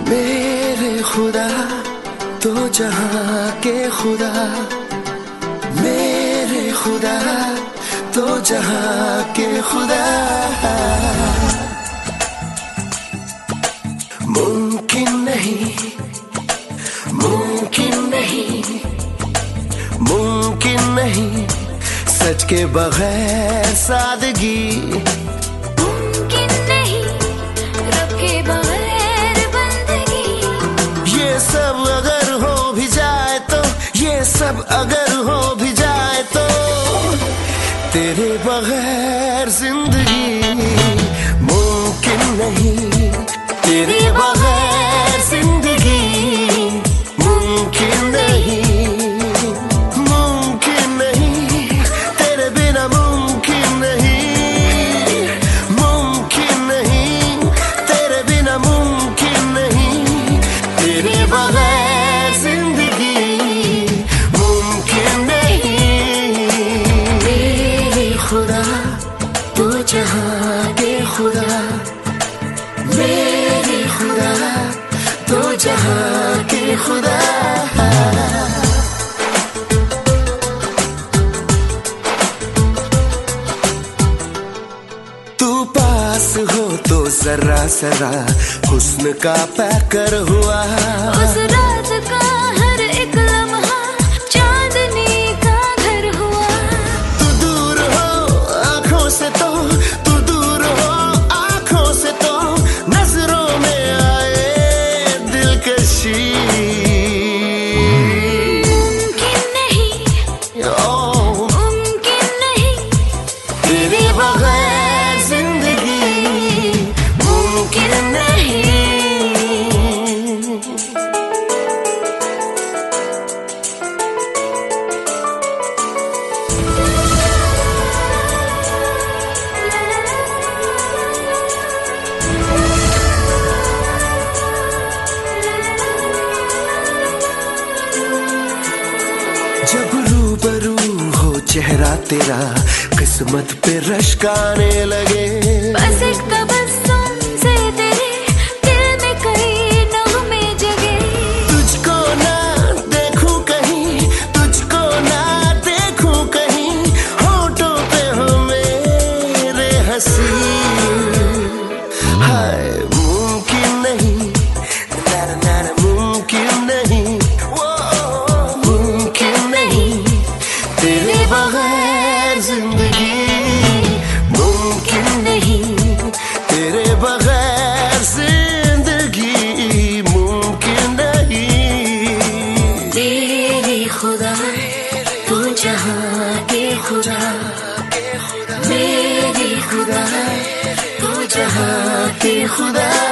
मेरे खुदा तो जहां के खुदा, मेरे खुदा तो जहां के खुदा। मुमकिन नहीं, मुमकिन नहीं, मुमकिन नहीं सच के बगैर सादगी। मुमकिन नहीं रब के बगैर बंदगी। ये सब अगर हो भी जाए तो, ये सब अगर हो भी जाए तो तेरे बगैर जिंदगी मुमकिन नहीं, तेरे बगैर जिंदगी मुमकिन नहीं, मुमकिन नहीं, तेरे बिना मुमकिन नहीं, मुमकिन नहीं, तेरे बिना मुमकिन नहीं, तेरे बगैर जिंदगी मुमकिन नहीं। मेरे खुदा तो जहां के खुदा, मेरे खुदा तो जहां के खुदा। तू पास हो तो जरा जरा हुस्न का पैकर हुआ। उस रात का हर एक लम्हा चांदनी का घर हुआ। तू दूर हो आंखों से तो, तू दूर हो आंखों से तो नजरों में आए दिलकशी। मुमकिन नहीं, ओ मुमकिन नहीं, तेरे बगैर जिंदगी मुमकिन नहीं। जब रूबरू हो चेहरा तेरा किस्मत पे रश्क आने लगे। बस एक तबस्सुम से तेरे दिल में कई नगमे जगे। तुझको ना देखूं कहीं, तुझको ना देखूं कहीं, होठों पे हो मेरे हंसी। हाय मुमकिन नहीं, नाना नाना मुमकिन नहीं, वो मुमकिन नहीं, तेरे बगैर जिंदगी मुमकिन नहीं, तेरे बगैर जिंदगी मुमकिन नहीं। मेरे खुदा तू जहां के खुदा, मेरे खुदा तू जहां के खुदा।